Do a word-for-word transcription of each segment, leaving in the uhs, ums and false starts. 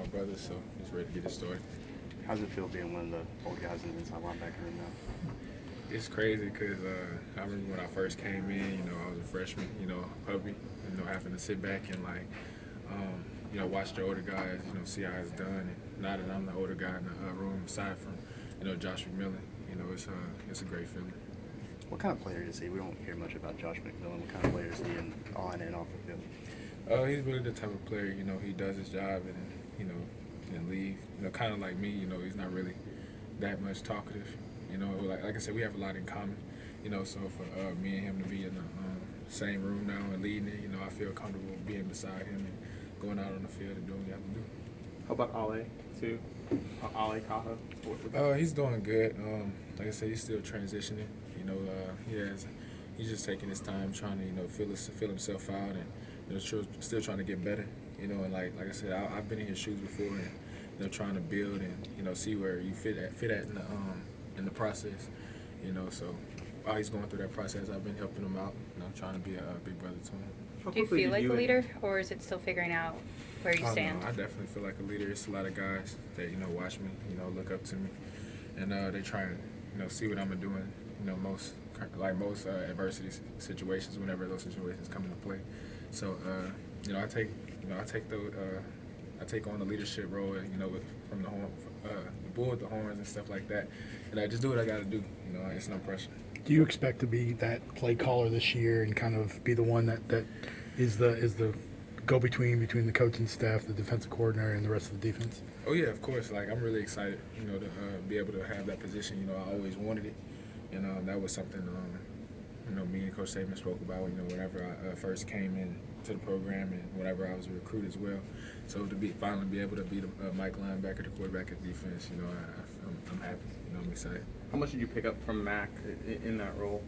my brother, so just ready to get it started. How does it feel being one of the old guys in the inside linebacker room now? It's crazy because uh, I remember when I first came in, you know, I was a freshman, you know, hubby, you know, having to sit back and like, um, you know, watch the older guys, you know, see how it's done. And now that I'm the older guy in the uh, room, aside from, you know, Josh McMillan, you know, it's uh, it's a great feeling. What kind of player is he? We don't hear much about Josh McMillan. What kind of player is he in, on and off the field? Uh, he's really the type of player, you know, he does his job and you know, and leave. You know, kind of like me, you know, he's not really that much talkative. You know, like like I said, we have a lot in common. You know, so for uh, me and him to be in the um, same room now and leading it, you know, I feel comfortable being beside him and going out on the field and doing what you have to do. How about Ale too? Ale Cajo. What, what, Uh, he's doing good. Um, like I said, he's still transitioning. You know, uh, he has, he's just taking his time trying to you know feel his, feel himself out and you know still, still trying to get better. You know, and like like I said, I, I've been in his shoes before and you know trying to build and you know see where you fit at fit at in the um in the process. You know, so while he's going through that process, I've been helping him out. You know, trying to be a, a big brother to him. how Do you quickly feel did like you a and leader, or is it still figuring out where you Oh no, stand? I definitely feel like a leader. It's a lot of guys that you know watch me, you know, look up to me, and uh, they try and you know see what I'm doing. You know, most like most uh, adversity situations, whenever those situations come into play. So uh, you know, I take you know I take the uh, I take on the leadership role. You know, with, from the horn, uh, the bull with the horns and stuff like that, and I just do what I got to do. You know, it's no pressure. Do you expect to be that play caller this year and kind of be the one that, that is the is the go between between the coaching staff, the defensive coordinator, and the rest of the defense? Oh yeah, of course. Like I'm really excited. You know, to uh, be able to have that position. You know, I always wanted it, and um, that was something. Um, you know, me and Coach Saban spoke about, you know, whenever I uh, first came in to the program and whenever I was a recruit as well. So to be finally be able to be the uh, Mike linebacker, the quarterback of defense, you know, I, I'm, I'm happy. You know, I'm excited. how much did you pick up from Mac in, in that role?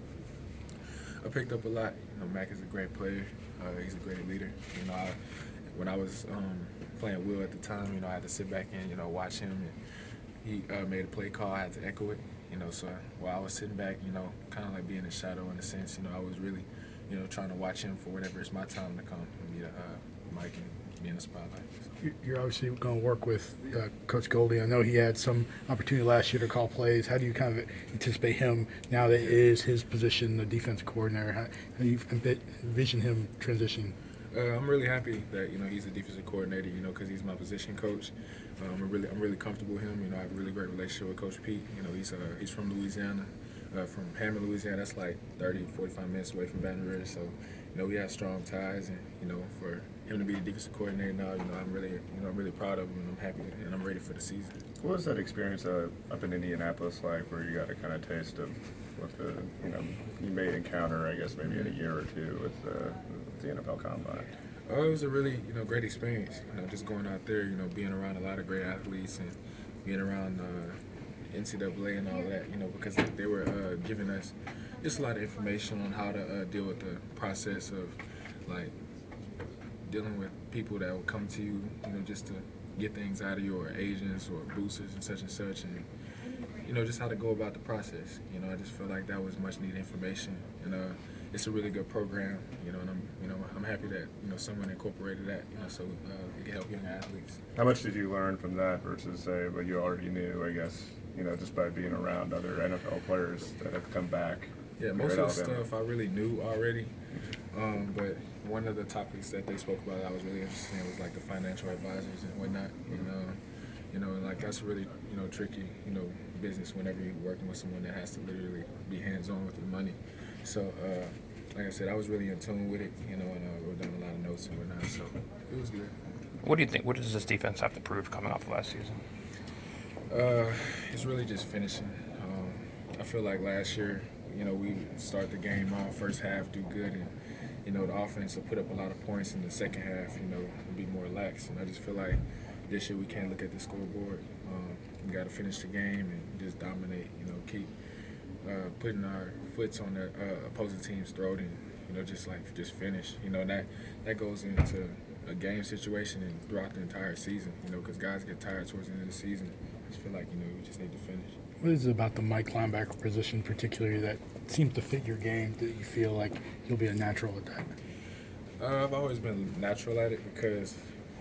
I picked up a lot. You know, Mac is a great player. Uh, he's a great leader. You know, I, when I was um, playing Will at the time, you know, I had to sit back and you know watch him, and he uh, made a play call. I had to echo it. You know, so while I was sitting back, you know, kind of like being in shadow in a sense, you know, I was really, you know, trying to watch him for whenever it's my time to come and be the uh, Mike and be in the spotlight. So. You're obviously going to work with uh, Coach Goldie. I know he had some opportunity last year to call plays. How do you kind of anticipate him now that it Yeah. is his position, the defense coordinator? How, how do you envision him transitioning? Uh, I'm really happy that you know he's a defensive coordinator. You know, because he's my position coach. Um, I'm really I'm really comfortable with him. You know, I have a really great relationship with Coach Pete. You know, he's uh, he's from Louisiana, uh, from Hammond, Louisiana. That's like thirty, forty-five minutes away from Baton Rouge. So, you know, we have strong ties, and you know, for him to be the defensive coordinator now, you know, I'm really you know I'm really proud of him, and I'm happy, and I'm ready for the season. What was that experience uh, up in Indianapolis like, where you got a kind of taste of what the you know you may encounter, I guess maybe in a year or two with, uh, with the N F L Combine? Oh, it was a really you know great experience. You know, just going out there, you know, being around a lot of great athletes and being around uh, N C double A and all that. You know, because they were uh, giving us just a lot of information on how to uh, deal with the process of like dealing with people that will come to you, you know, just to get things out of you, or agents or boosters and such and such, and you know, just how to go about the process. You know, I just feel like that was much needed information, and uh, it's a really good program. You know, and I'm, you know, I'm happy that you know someone incorporated that. You know, so uh, it can help young athletes. How much did you learn from that versus say what you already knew? I guess you know just by being around other N F L players that have come back Yeah, here most at of the Alabama. stuff I really knew already, um, but one of the topics that they spoke about that I was really interested in was like the financial advisors and whatnot, and uh, you know, and like that's really you know tricky, you know, business whenever you're working with someone that has to literally be hands on with your money. So, uh, like I said, I was really in tune with it, you know, and uh, wrote down a lot of notes and whatnot. So it was good. What do you think? What does this defense have to prove coming off of last season? Uh, it's really just finishing. Um, I feel like last year, you know, we start the game off first half, do good, and you know the offense will put up a lot of points in the second half. You know, and be more lax. And I just feel like this year we can't look at the scoreboard. Um, we got to finish the game and just dominate. You know, keep uh, putting our foots on the uh, opposing team's throat, and you know, just like just finish. You know, that that goes into a game situation and throughout the entire season. You know, because guys get tired towards the end of the season. I just feel like you know we just need to finish. What is it about the Mike linebacker position, particularly, that seems to fit your game, that you feel like you'll be a natural at that? Uh, I've always been natural at it because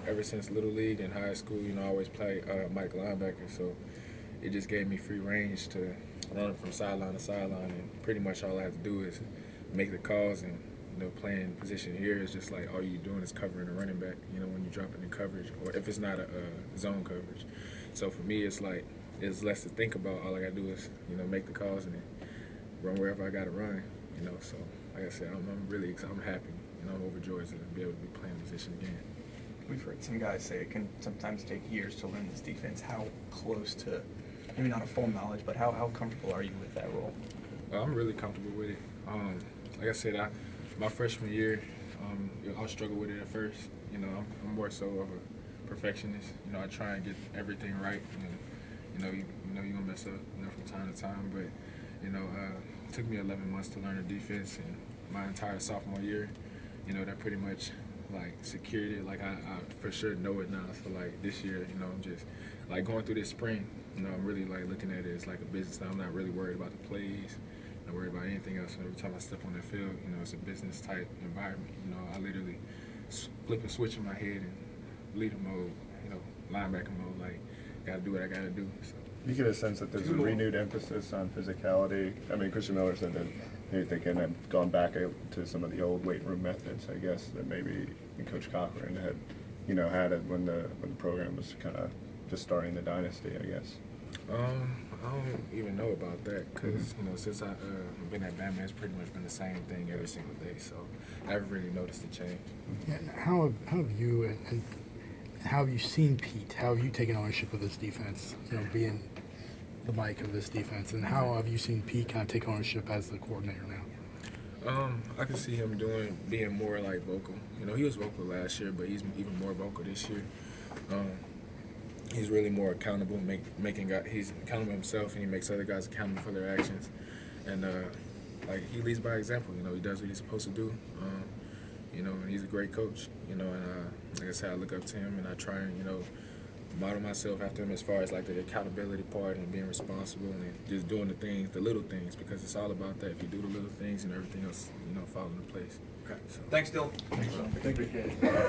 ever since Little League and high school, you know, I always play uh, Mike linebacker. So it just gave me free range to run from sideline to sideline. And pretty much all I have to do is make the calls. And, you know, playing position here is just like all you're doing is covering a running back, you know, when you're dropping in coverage or if it's not a uh, zone coverage. So for me, it's like it's less to think about. All I got to do is, you know, make the calls and then run wherever I got to run, you know. So, like I said, I'm, I'm really excited. I'm happy. You know, I'm overjoyed to be able to be playing position again. We've heard some guys say it can sometimes take years to learn this defense. How close to, maybe not a full knowledge, but how, how comfortable are you with that role? Uh, I'm really comfortable with it. Um, like I said, I, my freshman year, um, I'll struggle with it at first. You know, I'm, I'm more so of a perfectionist. You know, I try and get everything right. And, you know, you, you know, you're gonna mess up, you know, from time to time. But, you know, uh, it took me eleven months to learn the defense, and my entire sophomore year, you know, that pretty much like secured it. Like I, I for sure know it now. So like this year, you know, I'm just like going through this spring. You know, I'm really like looking at it as like a business. Now I'm not really worried about the plays. Not worried about anything else. So every time I step on that field, you know, it's a business type environment. You know, I literally flip a switch in my head and leader mode. You know, linebacker mode. Like, gotta do what I gotta do. So. You get a sense that there's a renewed emphasis on physicality. I mean, Christian Miller said that they, they can have gone back to some of the old weight room methods, I guess, that maybe Coach Cochran had, you know, had it when the when the program was kind of just starting the dynasty, I guess. Um, I don't even know about that because, mm-hmm. you know, since I've uh, been at Bama, it's pretty much been the same thing every single day. So I haven't really noticed the change. Yeah, how have, how have you and, and how have you seen Pete? How have you taken ownership of this defense? You know, being the Mike of this defense, and how have you seen Pete kind of take ownership as the coordinator now? Um, I can see him doing being more like vocal. You know, he was vocal last year, but he's even more vocal this year. Um, he's really more accountable, make, making he's accountable himself, and he makes other guys accountable for their actions. And uh, like he leads by example. You know, he does what he's supposed to do. Um, you know, and he's a great coach. You know, and uh, like I said, I look up to him, and I try and you know. model myself after him as far as like the accountability part and being responsible and just doing the things, the little things, because it's all about that. If you do the little things and everything else, you know, fall into place. Okay. So. Thanks, Dylan. Thanks, Dylan. Thank you.